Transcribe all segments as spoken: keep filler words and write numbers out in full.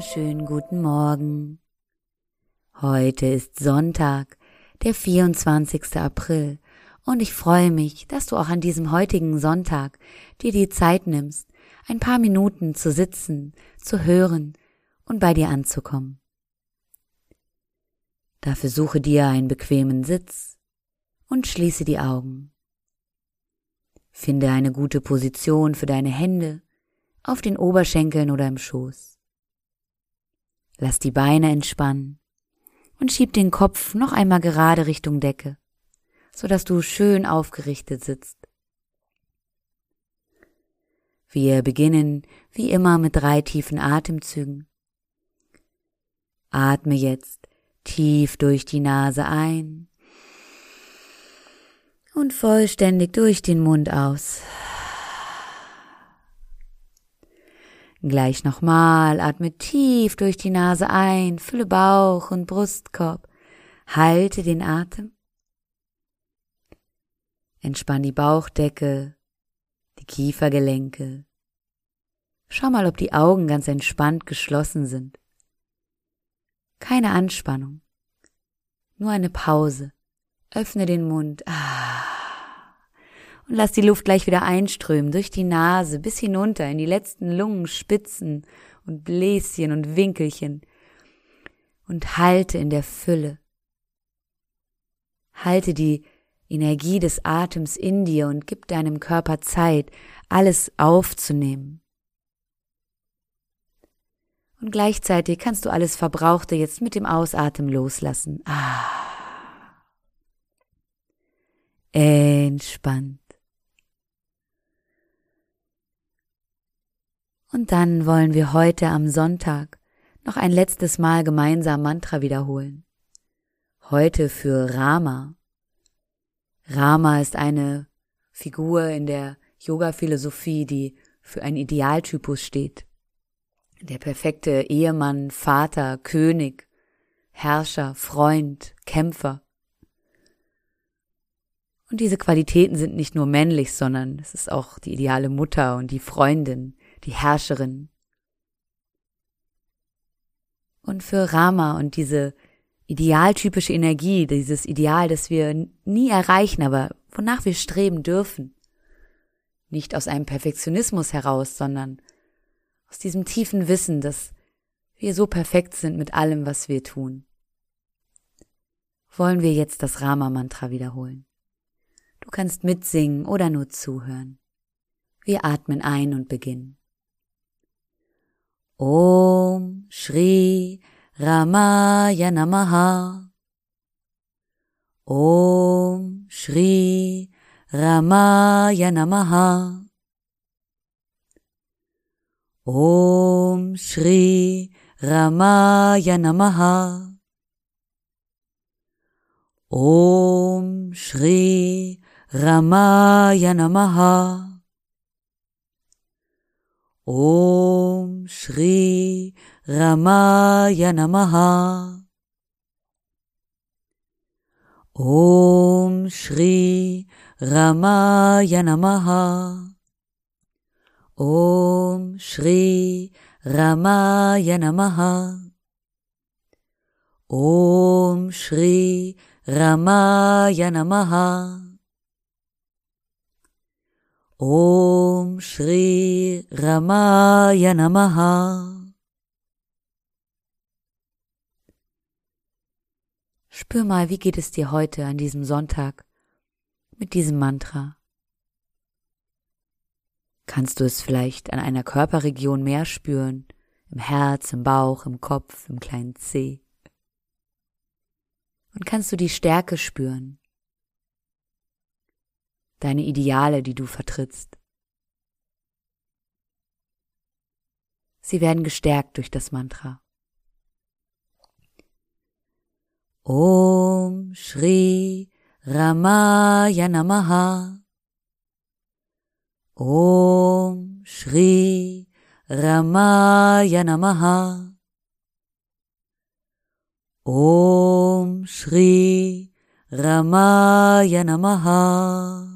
wunderschönen guten Morgen. Heute ist Sonntag, der vierundzwanzigster April, und ich freue mich, dass du auch an diesem heutigen Sonntag dir die Zeit nimmst, ein paar Minuten zu sitzen, zu hören und bei dir anzukommen. Dafür suche dir einen bequemen Sitz und schließe die Augen. Finde eine gute Position für deine Hände auf den Oberschenkeln oder im Schoß. Lass die Beine entspannen und schieb den Kopf noch einmal gerade Richtung Decke, sodass du schön aufgerichtet sitzt. Wir beginnen wie immer mit drei tiefen Atemzügen. Atme jetzt tief durch die Nase ein und vollständig durch den Mund aus. Gleich nochmal, atme tief durch die Nase ein, fülle Bauch und Brustkorb, halte den Atem. Entspann die Bauchdecke, die Kiefergelenke. Schau mal, ob die Augen ganz entspannt geschlossen sind. Keine Anspannung, nur eine Pause. Öffne den Mund und lass die Luft gleich wieder einströmen durch die Nase bis hinunter in die letzten Lungenspitzen und Bläschen und Winkelchen und halte in der Fülle. Halte die Energie des Atems in dir und gib deinem Körper Zeit, alles aufzunehmen. Und gleichzeitig kannst du alles Verbrauchte jetzt mit dem Ausatmen loslassen. Ah. Entspannt. Und dann wollen wir heute am Sonntag noch ein letztes Mal gemeinsam Mantra wiederholen. Heute für Rama. Rama ist eine Figur in der Yoga-Philosophie, die für einen Idealtypus steht. Der perfekte Ehemann, Vater, König, Herrscher, Freund, Kämpfer. Und diese Qualitäten sind nicht nur männlich, sondern es ist auch die ideale Mutter und die Freundin, die Herrscherin. Und für Rama und diese idealtypische Energie, dieses Ideal, das wir nie erreichen, aber wonach wir streben dürfen. Nicht aus einem Perfektionismus heraus, sondern aus diesem tiefen Wissen, dass wir so perfekt sind mit allem, was wir tun. Wollen wir jetzt das Rama-Mantra wiederholen. Du kannst mitsingen oder nur zuhören. Wir atmen ein und beginnen. Om Shri Ramaya Namaha. Om Shri Ramaya Namaha. Om Shri Ramaya Namaha. Om Shri Ramaya Namaha. Om Shri Ramaya Namaha. Om Shri Ramaya Namaha. Om Shri Ramaya Namaha. Om Shri Ramaya Namaha. Om Shri Ramaya Namaha. Spür mal, wie geht es dir heute an diesem Sonntag mit diesem Mantra? Kannst du es vielleicht an einer Körperregion mehr spüren? Im Herz, im Bauch, im Kopf, im kleinen Zeh? Und kannst du die Stärke spüren? Deine Ideale, die du vertrittst. Sie werden gestärkt durch das Mantra. Om Shri Ramaya Namaha. Om Shri Ramaya Namaha. Om Shri Ramaya Namaha.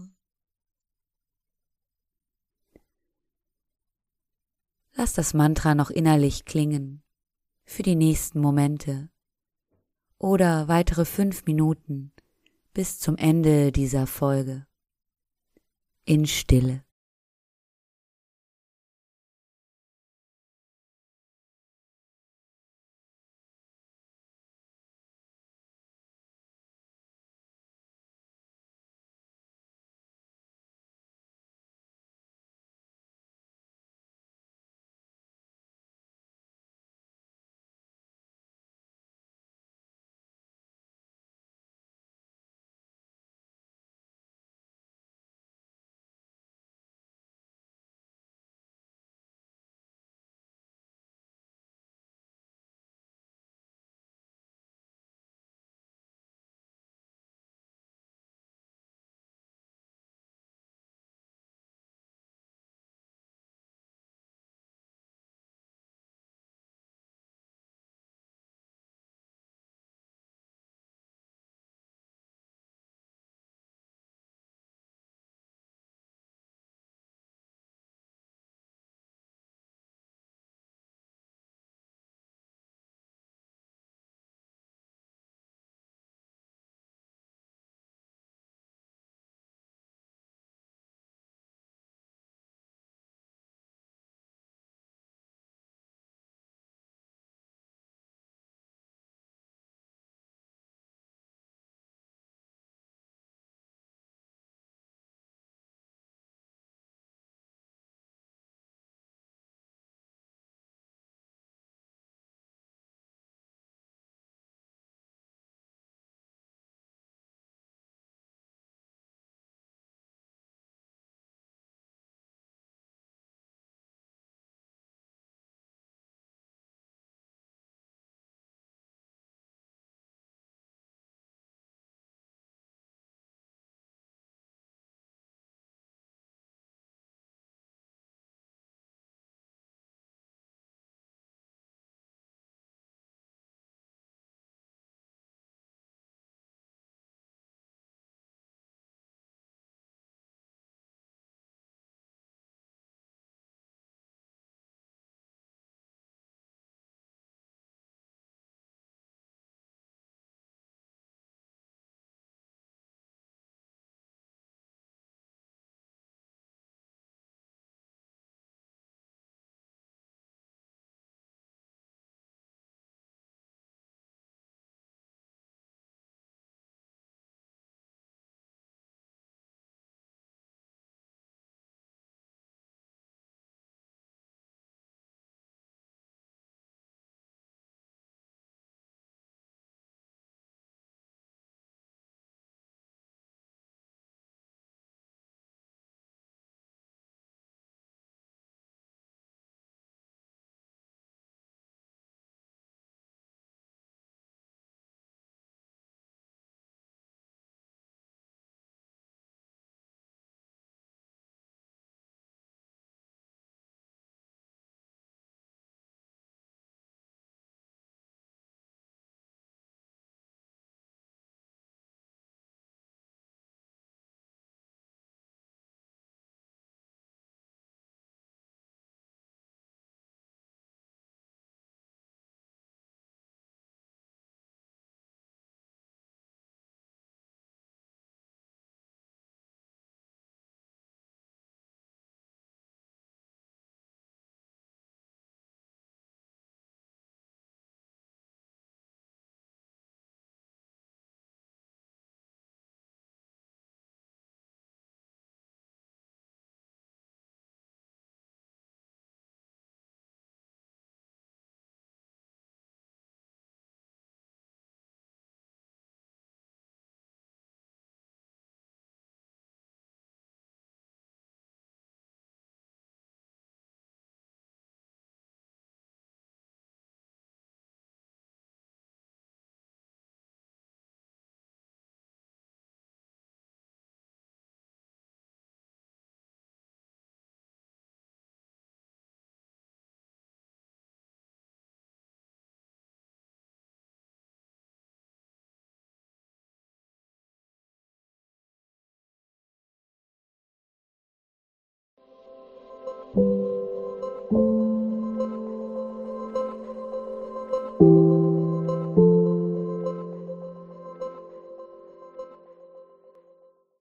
Lass das Mantra noch innerlich klingen für die nächsten Momente oder weitere fünf Minuten bis zum Ende dieser Folge in Stille.